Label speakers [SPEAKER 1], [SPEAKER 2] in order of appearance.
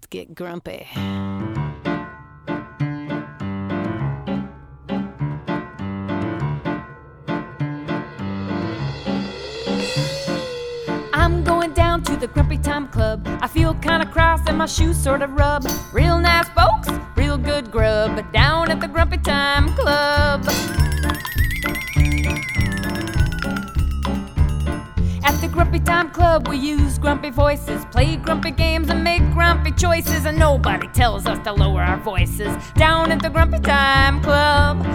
[SPEAKER 1] get grumpy. I'm going down to the Grumpy Time Club. I feel kinda cross and my shoes sort of rub. Real nice folks, real good grub, down at the Grumpy Time Club. At the Grumpy Time Club we use grumpy voices, play grumpy games and make grumpy choices, and nobody tells us to lower our voices down at the Grumpy Time Club.